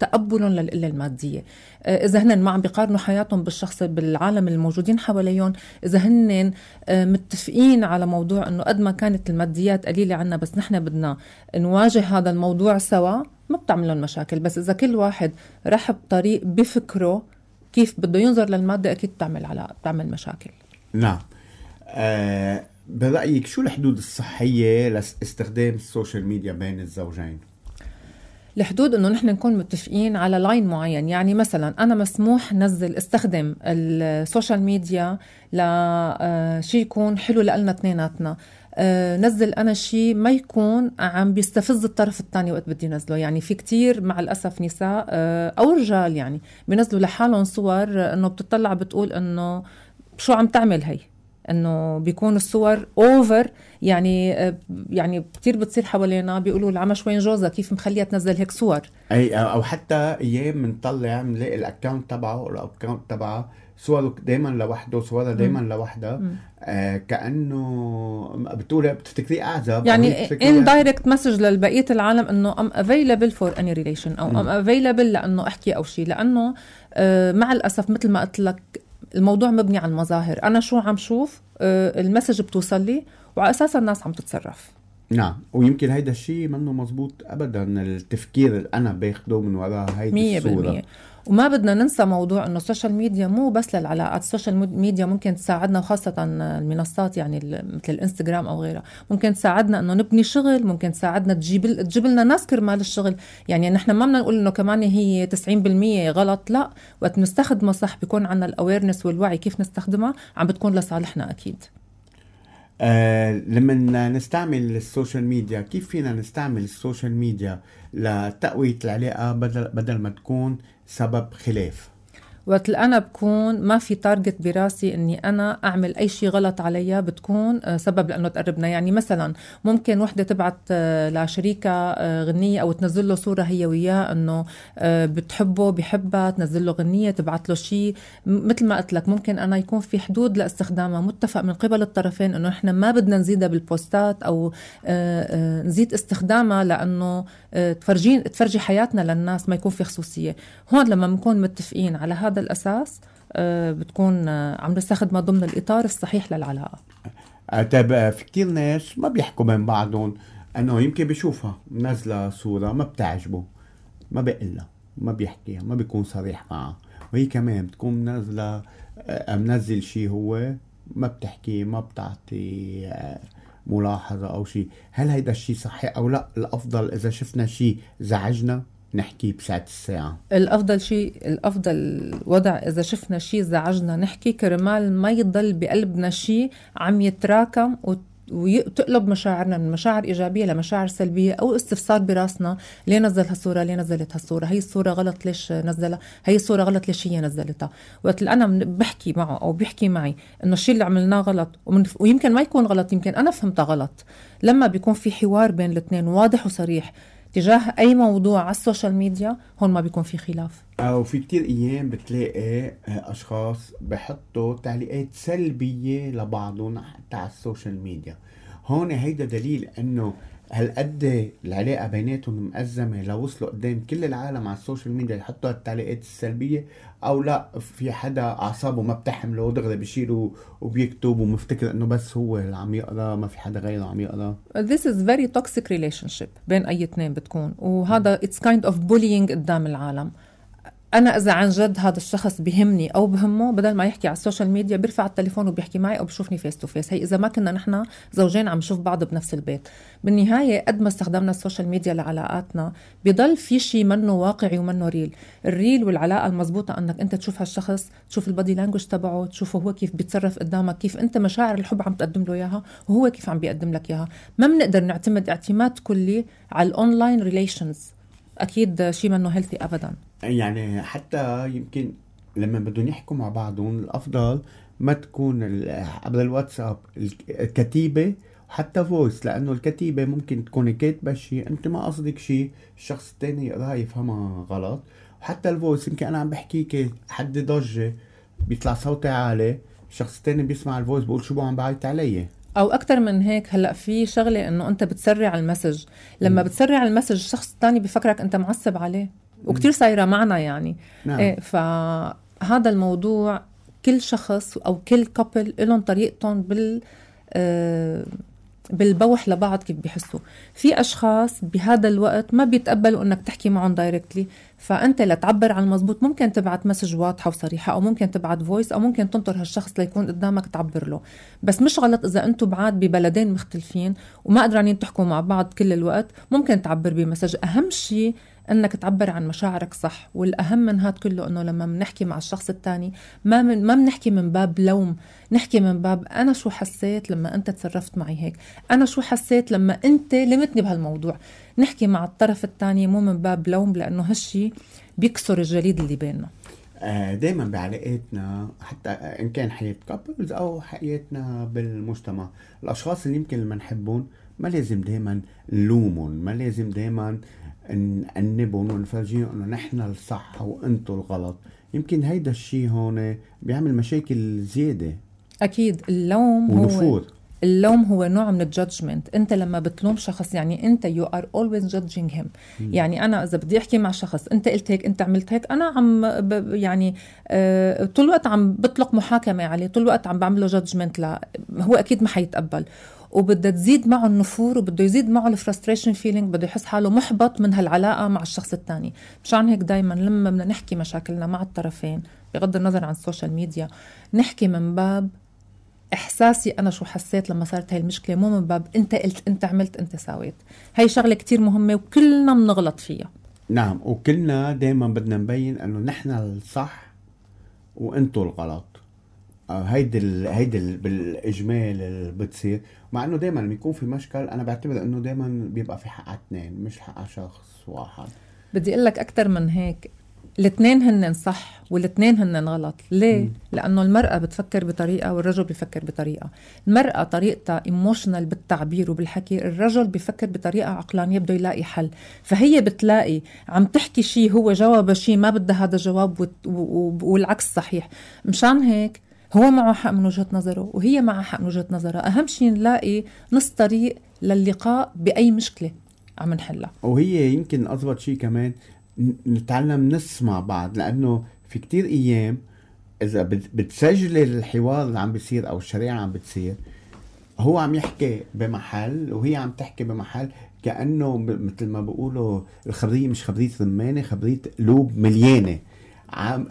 [SPEAKER 3] لهم للقلة المادية. إذا هن ما عم بيقارنوا حياتهم بالشخص بالعالم الموجودين حواليهم، إذا هن متفقين على موضوع إنه قد ما كانت الماديات قليلة عنا بس نحن بدنا نواجه هذا الموضوع سوا، ما بتعمل لهم مشاكل. بس إذا كل واحد رح بطريق بفكره كيف بده ينظر للمادة، أكيد بتعمل على بتعمل مشاكل.
[SPEAKER 2] نعم. أه برأيك شو الحدود الصحية لاستخدام السوشيال ميديا بين الزوجين؟
[SPEAKER 3] الحدود انه نحن نكون متفقين على لاين معين. يعني مثلا انا مسموح نزل استخدم السوشيال ميديا لشيء يكون حلو لنا اثنيناتنا. نزل انا شيء ما يكون عم بيستفز الطرف الثاني وقت بدي نزله. يعني في كتير مع الاسف نساء او رجال يعني بينزلوا لحالهم صور انه بتطلع بتقول انه شو عم تعمل هي، انه بيكون الصور اوفر. يعني يعني كتير بتصير حوالينا بيقولوا العمش وين جوزها، كيف مخليها تنزل هيك صور.
[SPEAKER 2] اي او حتى ايام بنطلع بنلاقي الاكونت تبعه او الاكونت تبعه صوره دائما لوحده، صورها دائما لوحدها. آه كانه بتقول بتفتكريه اعزب،
[SPEAKER 3] يعني ان دايركت مسج للبقيه العالم انه ام افيلبل فور اني ريليشن او ام افيلبل لانه احكي او شيء. لانه آه مع الاسف مثل ما قلت لك الموضوع مبني على المظاهر. انا شو عم شوف آه المسج بتوصل لي وعلى اساس الناس عم تتصرف.
[SPEAKER 2] نعم. ويمكن هيدا الشيء منه مزبوط ابدا، التفكير اللي انا باخده من وراء هيدي الصوره.
[SPEAKER 3] وما بدنا ننسى موضوع انه السوشيال ميديا مو بس للعلاقات. السوشيال ميديا ممكن تساعدنا، وخاصه المنصات يعني مثل الانستغرام او غيرها، ممكن تساعدنا انه نبني شغل، ممكن تساعدنا تجيب تجيب لنا ناس كرمال الشغل. يعني نحن ما بدنا نقول انه كمان هي تسعين بالمية غلط، لا، وقت نستخدمها صح بيكون عنا الاويرنس والوعي كيف نستخدمها، عم بتكون لصالحنا اكيد.
[SPEAKER 2] آه لما نستعمل السوشيال ميديا، كيف فينا نستعمل السوشيال ميديا لتقوية العلاقة بدل بدل ما تكون سبب خلاف؟
[SPEAKER 3] وقت أنا بكون ما في تارجت براسي أني أنا أعمل أي شيء غلط عليها، بتكون سبب لأنه تقربنا. يعني مثلا ممكن وحدة تبعت لشريكة غنية أو تنزل له صورة هي وياه أنه بتحبه بيحبها، تنزل له غنية، تبعت له شيء. مثل ما قلت لك ممكن أنا يكون في حدود لاستخدامها متفق من قبل الطرفين أنه إحنا ما بدنا نزيدها بالبوستات أو نزيد استخدامها لأنه تفرجين تفرجي حياتنا للناس، ما يكون في خصوصية. هون لما نكون متفقين على هذا الأساس بتكون عم نستخدمها ضمن الإطار الصحيح للعلاقة.
[SPEAKER 2] طيب في كتير ناس ما بيحكوا بين بعضهم، أنه يمكن بيشوفها نازلة صورة ما بتعجبه، ما بيقلها، ما بيحكيها، ما بيكون صريح معها، وهي كمان بتكون نازلة منزل شيء هو ما بتحكي، ما بتعطي ملاحظة أو شيء. هل هيدا الشيء صحيح أو لا؟ الأفضل إذا شفنا شيء زعجنا نحكي بساعة الساعة.
[SPEAKER 3] الأفضل شيء الأفضل وضع إذا شفنا شيء زعجنا نحكي، كرمال ما يضل بقلبنا شيء عم يتراكم وتقلب مشاعرنا من مشاعر إيجابية لمشاعر سلبية أو استفسار براسنا. ليه نزل هالصورة؟ ليه نزلت هالصورة؟ هي الصورة غلط ليش نزلها؟ هي الصورة غلط ليش هي نزلتها؟ وقت اللي أنا بحكي معه أو بيحكي معي إنه الشيء اللي عملناه غلط، ويمكن ما يكون غلط، يمكن أنا فهمتها غلط. لما بيكون في حوار بين الاثنين واضح وصريح تجاه أي موضوع على السوشيال ميديا، هون ما بيكون في خلاف.
[SPEAKER 2] أو في كتير أيام بتلاقي أشخاص بحطوا تعليقات سلبية لبعضهم حتى على السوشيال ميديا. هون هيدا دليل أنه هالقد العلاقة بيناتهم مأزمة لو وصلوا قدام كل العالم على السوشيال ميديا يحطوا التعليقات السلبية، أو لا في حدا أعصابه ما بتحمله ودغري بيشيله وبيكتب ومفتكر أنه بس هو اللي عم يقرأ، ما في حدا غيره عم يقرأ.
[SPEAKER 3] This is very toxic relationship بين أي اثنين بتكون، وهذا it's kind of bullying قدام العالم. أنا إذا عن جد هذا الشخص بيهمني أو بهمه، بدل ما يحكي على السوشيال ميديا بيرفع التليفون وبيحكي معي أو بيشوفني فيس تو فيس. هي إذا ما كنا نحن زوجين عم نشوف بعض بنفس البيت. بالنهاية قد ما استخدمنا السوشيال ميديا لعلاقاتنا بيضل في شيء منه واقعي ومنه ريل. الريل والعلاقة المزبوطة أنك أنت تشوف هالشخص، تشوف البادي لانجوج تبعه، تشوفه هو كيف بيتصرف قدامك، كيف أنت مشاعر الحب عم تقدم له إياها وهو كيف عم بيقدم لك إياها. ما بنقدر نعتمد اعتماد كلي على الأونلاين ريليشنز، أكيد شيء منه هيلثي أبدا.
[SPEAKER 2] يعني حتى يمكن لما بدهم يحكوا مع بعضهم الأفضل ما تكون عبر الواتساب الكتيبة حتى فويس، لأنه الكتيبة ممكن تكون كاتبة شيء أنت ما قصدك شيء، الشخص التاني يقرأها يفهمها غلط. وحتى الفويس يمكن أنا عم بحكيك حد ضجة بيطلع صوتي عالي، الشخص التاني بيسمع الفويس بقول شو عم بعيط علي.
[SPEAKER 3] او اكتر من هيك. هلا في شغله انه انت بتسرع المسج، لما م. بتسرع المسج الشخص الثاني بفكرك انت معصب عليه. وكتير صايرة معنا يعني.
[SPEAKER 2] نعم.
[SPEAKER 3] إيه، فهذا الموضوع كل شخص أو كل كابل لهم طريقتهم بال آه بالبوح لبعض كيف بيحسوا. في أشخاص بهذا الوقت ما بيتقبلوا أنك تحكي معهم دايركتلي، فأنت لتعبر عن المزبوط ممكن تبعت مسج واضحة وصريحة، أو ممكن تبعت فويس، أو ممكن تنطر هالشخص ليكون قدامك تعبر له. بس مش غلط إذا أنتوا بعاد ببلدين مختلفين وما قدرانين تحكوا مع بعض كل الوقت، ممكن تعبر بمسج. أهم شيء أنك تعبر عن مشاعرك صح. والأهم من هاد كله أنه لما بنحكي مع الشخص التاني ما من ما بنحكي من باب لوم، نحكي من باب أنا شو حسيت لما أنت تصرفت معي هيك، أنا شو حسيت لما أنت لمتني بهالموضوع. نحكي مع الطرف التاني مو من باب لوم، لأنه هالشي بيكسر الجليد اللي بيننا.
[SPEAKER 2] دايما بعلاقاتنا حتى إن كان حياة كابلز أو حياتنا بالمجتمع، الأشخاص اللي يمكن ما نحبون ما لازم دايما نلومهم، ما لازم دايما نأنبهم ونفرجيهم انه نحن الصح وانتو الغلط. يمكن هيدا الشيء هون بيعمل مشاكل زيادة.
[SPEAKER 3] اكيد اللوم
[SPEAKER 2] ونفور.
[SPEAKER 3] هو اللوم هو نوع من الجادجمنت. انت لما بتلوم شخص يعني انت you are always judging him. م. يعني انا اذا بدي احكي مع شخص انت قلت هيك انت عملت هيك، انا عم ب يعني آه طول الوقت عم بطلق محاكمة عليه، طول الوقت عم بعمله جادجمنت. لا هو اكيد ما حيتقبل، وبدأ تزيد معه النفور، وبده يزيد معه الفرستريشن فيلينج، بده يحس حاله محبط من هالعلاقة مع الشخص الثاني. مشان هيك دايما لما بدنا نحكي مشاكلنا مع الطرفين بغض النظر عن السوشيال ميديا، نحكي من باب إحساسي أنا شو حسيت لما صارت هاي المشكلة، مو من باب أنت قلت أنت عملت أنت ساويت. هاي شغلة كتير مهمة وكلنا بنغلط فيها.
[SPEAKER 2] نعم، وكلنا دايما بدنا نبين أنه نحن الصح وأنتوا الغلط. هيدي ال... هيدي ال... بالاجمال اللي بتصير، مع انه دائما لما يكون في مشكل انا بعتبر انه دائما بيبقى في حق اثنين مش حق شخص واحد.
[SPEAKER 3] بدي اقول لك اكثر من هيك، الاثنين هن صح والاثنين هن غلط. ليه؟ م. لانه المرأة بتفكر بطريقة والرجل بيفكر بطريقة. المرأة طريقتها ايموشنال بالتعبير وبالحكي، الرجل بيفكر بطريقة عقلانية بده يلاقي حل. فهي بتلاقي عم تحكي شيء هو جواب شيء ما بدها هذا جواب و... و... والعكس صحيح. مشان هيك هو معه حق من وجهة نظره وهي معه حق من وجهة نظرها. أهم شيء نلاقي نص طريق للقاء بأي مشكلة عم نحلها.
[SPEAKER 2] وهي يمكن أضبط شيء كمان نتعلم نسمع بعض، لأنه في كتير أيام إذا بتسجل الحوار اللي عم بيصير أو الشريعة عم بتصير، هو عم يحكي بمحل وهي عم تحكي بمحل، كأنه مثل ما بيقولوا الخبرية مش خبرية ثمانة، خبرية قلوب مليانة عم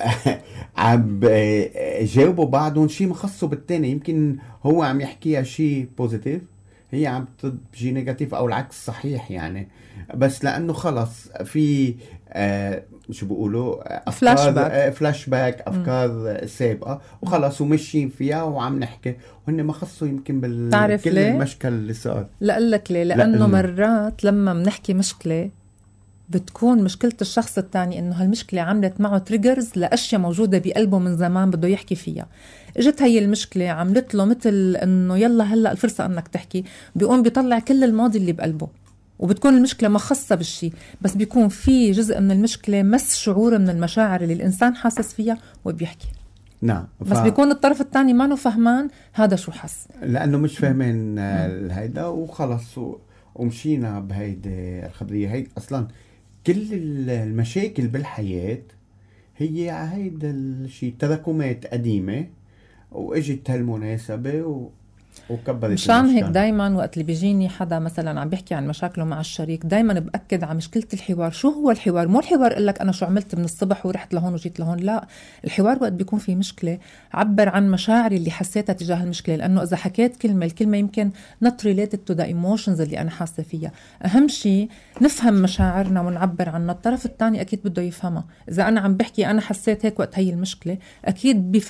[SPEAKER 2] عم جاوبوا بعضهم شيء مخصو بالتاني. يمكن هو عم يحكيها شيء بوزيتيف، هي عم تجي نيجاتيف او العكس صحيح يعني. بس لانه خلص في آه شو بيقولوا
[SPEAKER 3] فلاش باك
[SPEAKER 2] آه فلاش باك افكار م. سابقه وخلص ومشين فيها وعم نحكي، وهن ما خصوا يمكن بال كل المشكل اللي صار.
[SPEAKER 3] لا لك ليه؟ لانه مرات لما بنحكي مشكله بتكون مشكلة الشخص الثاني إنه هالمشكلة عملت معه تريجرز لأشياء موجودة بقلبه من زمان بده يحكي فيها. اجت هي المشكلة عملت له مثل إنه يلا هلأ الفرصة إنك تحكي، بيقوم بيطلع كل الماضي اللي بقلبه، وبتكون المشكلة ما خاصة بالشي، بس بيكون في جزء من المشكلة مس شعور من المشاعر اللي الإنسان حاسس فيها وبيحكي.
[SPEAKER 2] نعم.
[SPEAKER 3] ف... بس بيكون الطرف الثاني ما نو فهمان هذا شو حس،
[SPEAKER 2] لأنه مش فاهمين هيدا وخلص و... ومشينا بهيدي الخبرية. هيدا أصلاً كل المشاكل بالحياة هي هيدا الشيء تراكمات قديمة واجت هالمناسبة و... وكبرت.
[SPEAKER 3] مشان هيك دايما وقت اللي بيجيني حدا مثلا عم بيحكي عن مشاكله مع الشريك، دايما بأكد على مشكلة الحوار. شو هو الحوار؟ مو الحوار قل لك أنا شو عملت من الصبح ورحت لهون وجيت لهون، لا. الحوار وقت بيكون في مشكلة عبر عن مشاعري اللي حسيتها تجاه المشكلة، لأنه إذا حكيت كلمة الكلمة يمكن not related to the emotions اللي أنا حاسة فيها. أهم شيء نفهم مشاعرنا ونعبر عنها، الطرف الثاني أكيد بده يفهمها. إذا أنا عم بحكي أنا حسيت هيك وقت هي المشكلة، أكيد بيف...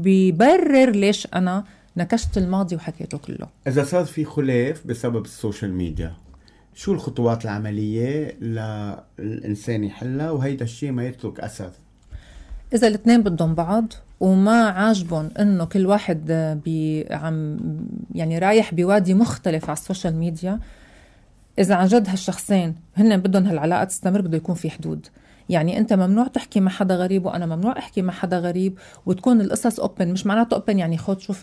[SPEAKER 3] بيبرر ليش أنا نكشت الماضي وحكيته كله.
[SPEAKER 2] إذا صار في خلاف بسبب السوشيال ميديا، شو الخطوات العملية للإنسان يحلها وهيدا الشيء ما يترك أثر؟
[SPEAKER 3] إذا الاثنين بدهم بعض وما عاجبهم إنه كل واحد بي عم يعني رايح بوادي مختلف على السوشيال ميديا، إذا عن جد هالشخصين هن بدهم هالعلاقة تستمر، بده يكون في حدود. يعني أنت ممنوع تحكي مع حدا غريب وأنا ممنوع أحكي مع حدا غريب، وتكون القصص أوبن. مش معناته أوبن يعني خد شوف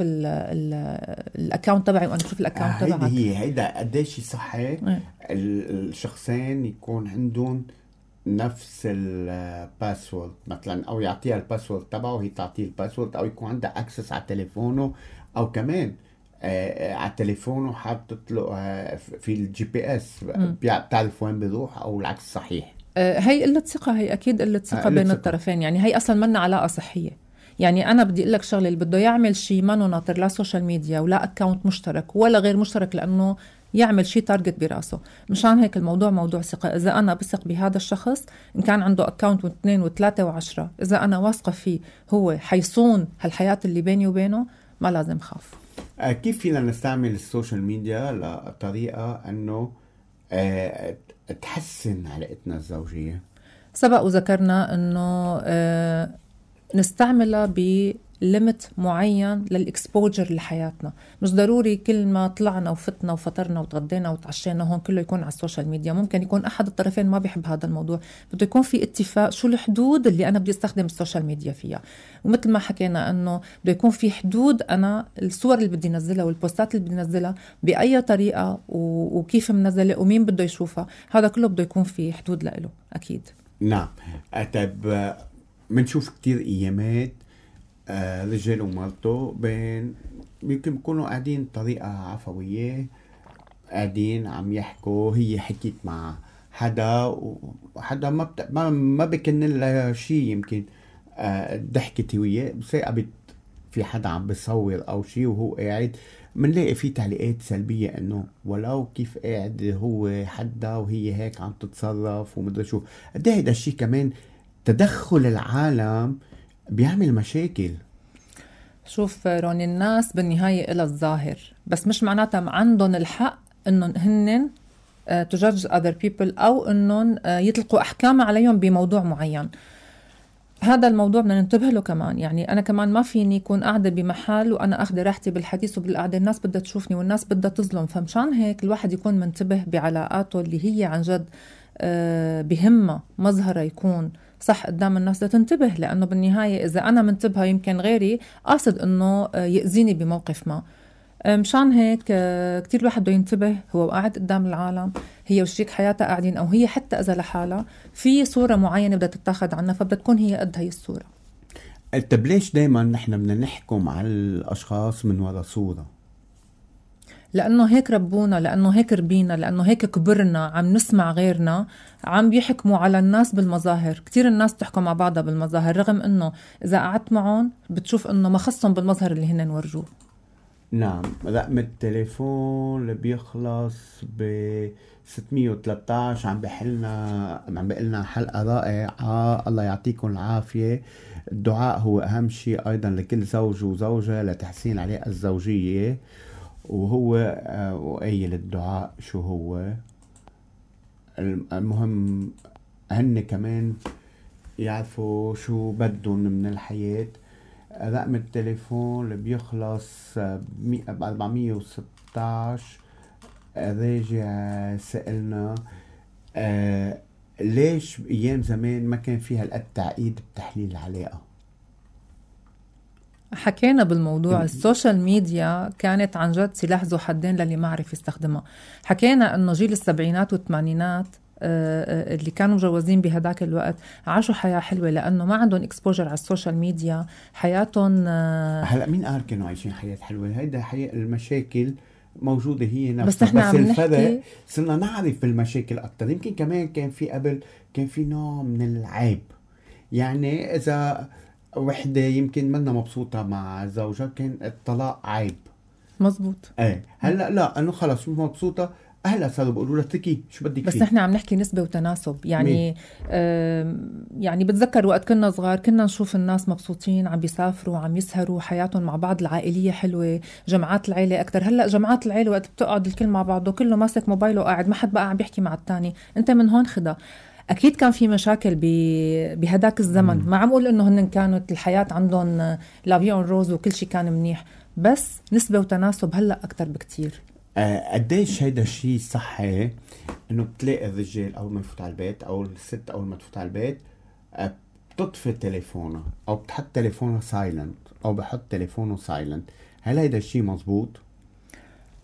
[SPEAKER 3] الأكاونت تبعي وأنا شوف الأكاونت
[SPEAKER 2] آه
[SPEAKER 3] تبعك.
[SPEAKER 2] هيدا هي هيدا قديش صحيح الشخصين يكون عندهم نفس الباسورد مثلا، او يعطيها الباسورد تبعه وهي تعطيه الباسورد، او يكون عندها اكسس على تليفونه، او كمان آه على تليفونه حاطط له آه في الجي بي اس بتعرف وين بيروح، او العكس صحيح.
[SPEAKER 3] آه هي قلة ثقة، هي اكيد قلة ثقة
[SPEAKER 2] آه
[SPEAKER 3] بين
[SPEAKER 2] ثقة.
[SPEAKER 3] الطرفين، يعني هي اصلا منا علاقة صحية. يعني انا بدي اقول لك شغله، اللي بده يعمل شيء ما ناطر لا سوشيال ميديا ولا اكاونت مشترك ولا غير مشترك، لانه يعمل شيء تارجت براسه. مشان هيك الموضوع موضوع ثقة. إذا أنا بثق بهذا الشخص، إن كان عنده أكاونت واثنين وثلاثة وعشرة، إذا أنا واثقة فيه هو حيصون هالحياة اللي بيني وبينه، ما لازم خاف.
[SPEAKER 2] آه كيف فينا نستعمل السوشيال ميديا لطريقة أنه آه تحسن علاقتنا الزوجية؟
[SPEAKER 3] سبق وذكرنا أنه آه نستعملها بليمت معين للإكسبوجر لحياتنا. مش ضروري كل ما طلعنا وفتنا وفطرنا وتغدينا وتعشينا هون كله يكون على السوشيال ميديا. ممكن يكون أحد الطرفين ما بيحب هذا الموضوع، بده يكون في اتفاق شو الحدود اللي أنا بدي استخدم السوشيال ميديا فيها. ومثل ما حكينا أنه بده يكون في حدود، أنا الصور اللي بدي نزلها والبوستات اللي بدي نزلها بأي طريقة وكيف منزلة ومين بده يشوفها، هذا كله بده يكون في حدود له أكيد.
[SPEAKER 2] نعم. طيب منشوف كتير ايامات آه رجال ومرته بين يمكن بيكونوا قاعدين بطريقة عفوية، قاعدين عم يحكوا، هي حكيت مع حدا وحدا ما بت... ما, ما بكن لها شيء، يمكن آه ضحكت وياه، بس في حدا عم بيصور او شيء وهو قاعد، منلاقي في تعليقات سلبية انه ولو كيف قاعد هو حدا وهي هيك عم تتصرف ومدري شو. قد ايه هيدا الشيء كمان تدخل العالم بيعمل مشاكل.
[SPEAKER 3] شوف روني، الناس بالنهاية إلى الظاهر، بس مش معناتها عندهم الحق إنهم هنن to judge other people أو إنهم يطلقوا أحكام عليهم بموضوع معين. هذا الموضوع بدنا ننتبه له كمان. يعني أنا كمان ما فيني يكون قاعدة بمحل وأنا أخذ راحتي بالحديث وبالقعدة، الناس بدها تشوفني والناس بدها تظلم. فمشان هيك الواحد يكون منتبه بعلاقاته اللي هي عن جد بهمة مظهره يكون صح قدام الناس، لتنتبه، لأنه بالنهاية إذا أنا منتبهة يمكن غيري قاصد أنه يأذيني بموقف ما. مشان هيك كتير الواحد بده ينتبه هو قاعد قدام العالم، هي وشريك حياتها قاعدين، أو هي حتى إذا لحالها في صورة معينة بدها تتاخد عنها، فبدها تكون هي قد هاي الصورة.
[SPEAKER 2] طب ليش دايما نحن بدنا نحكم على الأشخاص من وراء صورة؟
[SPEAKER 3] لأنه هيك ربونا، لأنه هيك ربينا، لأنه هيك كبرنا عم نسمع غيرنا عم بيحكموا على الناس بالمظاهر. كتير الناس تحكم مع بعضها بالمظاهر، رغم أنه إذا قعدت معهم بتشوف أنه ما خصهم بالمظهر اللي هن ورجوه.
[SPEAKER 2] نعم. رقم التليفون اللي بيخلص ب ستمية وثلاثة عشر عم بحلنا عم بقلنا حلقة رائعة، الله يعطيكم العافية. الدعاء هو أهم شيء أيضا لكل زوج وزوجة لتحسين العلاقة الزوجية، وهو وقايل الدعاء شو هو. المهم هن كمان يعرفوا شو بدهم من الحياة. رقم التليفون اللي بيخلص ب أربعمية وستة عشر راجع سألنا آه ليش أيام زمان ما كان فيها هالقد تعقيد بتحليل العلاقة.
[SPEAKER 3] حكينا بالموضوع. السوشيال ميديا كانت عن جد سلاح ذو حدين للي ما عرف يستخدمها. حكينا انه جيل السبعينات والثمانينات اللي كانوا مجوزين بهداك الوقت عاشوا حياة حلوة لأنه ما عندهم اكسبوجر على السوشيال ميديا. حياتهم
[SPEAKER 2] هلأ مين قال كانوا عايشين حياة حلوة؟ هيدا حياة المشاكل موجودة هي نفسها،
[SPEAKER 3] بس احنا
[SPEAKER 2] بس
[SPEAKER 3] عم
[SPEAKER 2] الفرق
[SPEAKER 3] نحكي
[SPEAKER 2] صرنا نعرف بالمشاكل أكتر. يمكن كمان كان في قبل كان في نوع من العيب، يعني إذا وحدة يمكن منا مبسوطة مع زوجها كان الطلاق عيب.
[SPEAKER 3] مزبوط.
[SPEAKER 2] ايه هلا لا انه خلص مش مبسوطة اهلا صاروا بيقولوا لها تكي شو بدك
[SPEAKER 3] بس
[SPEAKER 2] فيه.
[SPEAKER 3] احنا عم نحكي نسبة وتناسب. يعني آه يعني بتذكر وقت كنا صغار كنا نشوف الناس مبسوطين عم بيسافروا عم يسهروا حياتهم مع بعض العائلية حلوة، جمعات العيلة أكتر. هلأ جمعات العيلة وقت بتقعد الكل مع بعضه كله ماسك موبايله قاعد، ما حد بقى عم بيحكي مع التاني. انت من هون خدا. أكيد كان في مشاكل بهداك الزمن،
[SPEAKER 2] مم.
[SPEAKER 3] ما عم أقول إنه هن كانت الحياة عندهم لافيون روز وكل شيء كان منيح، بس نسبة وتناسب هلأ أكتر بكتير.
[SPEAKER 2] آه قديش هيدا الشيء صحي انه بتلاقي الرجال اول ما يفوت على البيت او الست اول ما تفوت على البيت آه بتطفي تليفونها او بتحط تليفونها سايلنت او بحط تليفونه سايلنت. هل هيدا الشيء مزبوط؟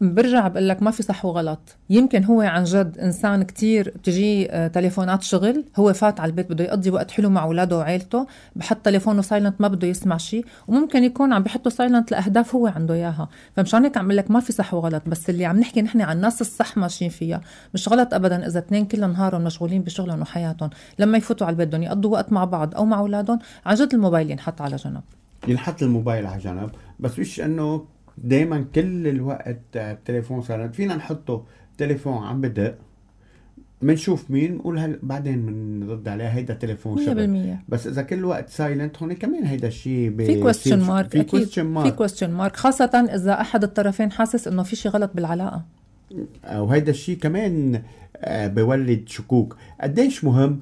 [SPEAKER 3] برجع بقول لك ما في صح وغلط. يمكن هو عن جد إنسان كتير بتجي تليفونات شغل، هو فات على البيت بده يقضي وقت حلو مع أولاده وعائلته، بحط تليفونه سايلنت ما بده يسمع شيء، وممكن يكون عم بيحطه سايلنت لأهداف هو عنده إياها. فمشان هيك عم بقول لك ما في صح وغلط، بس اللي عم نحكي نحن عن الناس الصح ماشيين فيها. مش غلط أبدا إذا اثنين كل نهارهم مشغولين بشغلهم وحياتهم، لما يفوتوا على البيت بدهم يقضوا وقت مع بعض أو مع أولادهم، عن جد الموبايل ينحط على جنب.
[SPEAKER 2] ينحط الموبايل على جنب، بس مش انه دايما كل الوقت التليفون صار فينا نحطه تليفون عم بدق منشوف مين نقول هل بعدين بنرد عليه هيدا تليفون شغل. بس اذا كل وقت سايلنت هون كمان هيدا الشيء
[SPEAKER 3] في كويستشن مارك.
[SPEAKER 2] في كويستشن مارك
[SPEAKER 3] في كويستشن مارك، خاصه اذا احد الطرفين حاسس انه في شيء غلط بالعلاقه،
[SPEAKER 2] وهيدا الشيء كمان بيولد شكوك. قديش مهم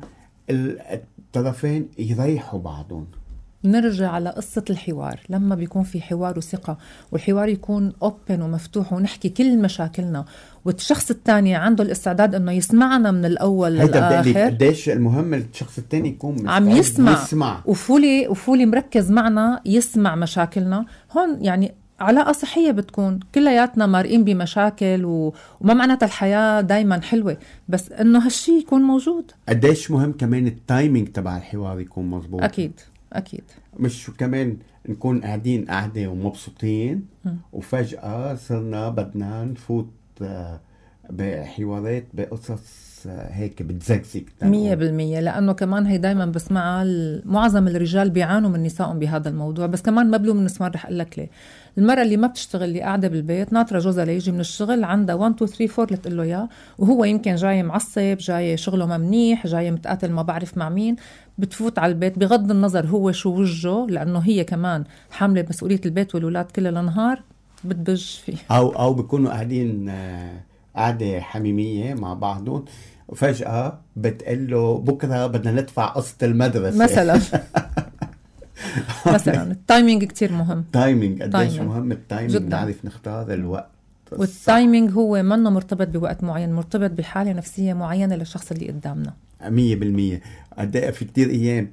[SPEAKER 2] الطرفين يريحوا بعضهم.
[SPEAKER 3] نرجع على قصة الحوار. لما بيكون في حوار وثقة، والحوار يكون اوبن ومفتوح ونحكي كل مشاكلنا، والشخص الثاني عنده الاستعداد انه يسمعنا من الاول للاخر.
[SPEAKER 2] قديش المهم الشخص الثاني يكون
[SPEAKER 3] عم يسمع,
[SPEAKER 2] يسمع.
[SPEAKER 3] وفولي وفولي مركز معنا، يسمع مشاكلنا. هون يعني علاقة صحية بتكون كلياتنا مارقين بمشاكل، وما معناتها الحياة دايما حلوة، بس انه هالشي يكون موجود.
[SPEAKER 2] قديش مهم كمان التايمينج تبع الحوار يكون مزبوط.
[SPEAKER 3] اكيد اكيد.
[SPEAKER 2] مش كمان نكون قاعدين قاعدة ومبسوطين م. وفجأة صرنا بدنا نفوت بحوارات بقصص هيك بتزكزك
[SPEAKER 3] مية بالمية. لأنه كمان هي دايما بسمعها معظم الرجال بيعانوا من نسائهم بهذا الموضوع، بس كمان ما بلوم النسوان. رح أقول لك ليه. المرة اللي ما بتشتغل، اللي قاعدة بالبيت ناطرة جوزها ليجي من الشغل، عندها واحد اثنين ثلاثة أربعة لتقول له إياه، وهو يمكن جاي معصب، جاي شغله ما منيح، جاي متقاتل ما بعرف مع مين. بتفوت على البيت بغض النظر هو شو وجهه، لأنه هي كمان حاملة مسؤولية البيت والولاد كل النهار، بتبج فيه.
[SPEAKER 2] أو أو بيكونوا قاعدين قاعدة حميمية مع بعضهم، وفجأة بتقله بكرة بدنا ندفع قسط المدرسة
[SPEAKER 3] مثلا. مثلا التايمينج كتير مهم.
[SPEAKER 2] تايمينج قديش مهم التايمينج، نعرف نختار الوقت.
[SPEAKER 3] والتايمينج هو منه مرتبط بوقت معين، مرتبط بحالة نفسية معينة للشخص اللي قدامنا.
[SPEAKER 2] مية بالمية. قد في كتير أيام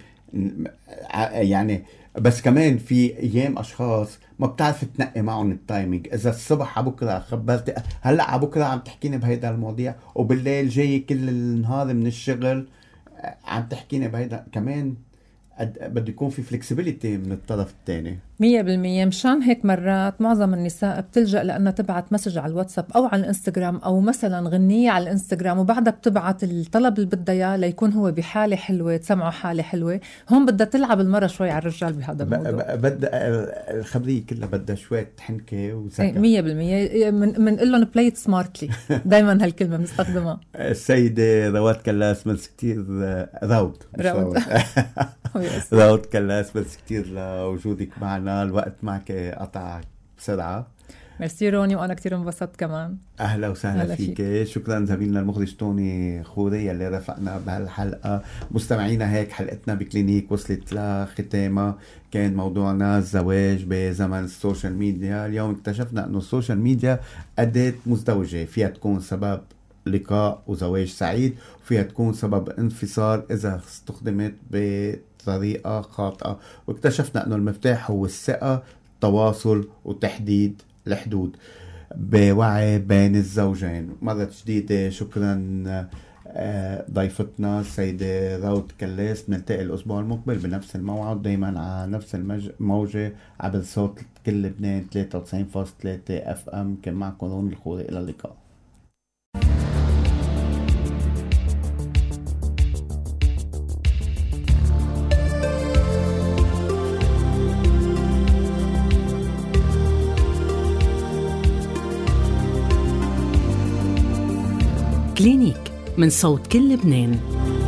[SPEAKER 2] يعني، بس كمان في أيام أشخاص ما بتعرف تنقي معهم التايمينج. إذا الصبح عبكرة خبرت هلأ عبكرة عم تحكيني بهيدا المواضيع، وبالليل جاي كل النهار من الشغل عم تحكيني بهيدا، كمان بده يكون في فلكسبيليتي من الطرف الثاني.
[SPEAKER 3] مية بالمية. مشان هيك مرات معظم النساء بتلجأ لأنها تبعت مسج على الواتساب أو على الانستغرام، أو مثلا غنية على الانستغرام، وبعدها بتبعت الطلب اللي بدها إياه ليكون هو بحالة حلوة، تسمعه حالة حلوة. هون بدها تلعب المرة شوي على الرجال بهذا الموضوع.
[SPEAKER 2] بدها الخبرية كلها بدها شوية حنكة وذكاء.
[SPEAKER 3] مية بالمية. من من لهم بلاي سمارتلي، دايما هالكلمة بنستخدمها.
[SPEAKER 2] السيدة رواد كلاس ملس كتير. راود
[SPEAKER 3] راود
[SPEAKER 2] راود كلاس ملس كتير لوجودك معنا. الوقت معك قطع بسرعة.
[SPEAKER 3] ميرسي روني، وأنا كتير انبسطت كمان.
[SPEAKER 2] أهلا وسهلا فيك. فيك. شكرا زميلنا المخرج توني خوري اللي رفقنا بهالحلقة. مستمعينا، هيك حلقتنا بكلينيك وصلت لختامها. كان موضوعنا الزواج بزمن السوشيال ميديا. اليوم اكتشفنا أنه السوشيال ميديا أداة مزدوجة، فيها تكون سبب لقاء وزواج سعيد، وفيها تكون سبب انفصال إذا استخدمت بطريقة خاطئة. واكتشفنا أنه المفتاح هو الثقة، التواصل، وتحديد الحدود بوعي بين الزوجين. مرة جديدة شكرا ضيفتنا السيدة راود كلاس. نلتقي الأسبوع المقبل بنفس الموعد، دايما على نفس الموجة عبر صوت كل لبنان ثلاثة وتسعين فاصلة ثلاثة اف ام. كان معكم رون الخوري، إلى اللقاء.
[SPEAKER 1] كلينيك من صوت كل لبنان.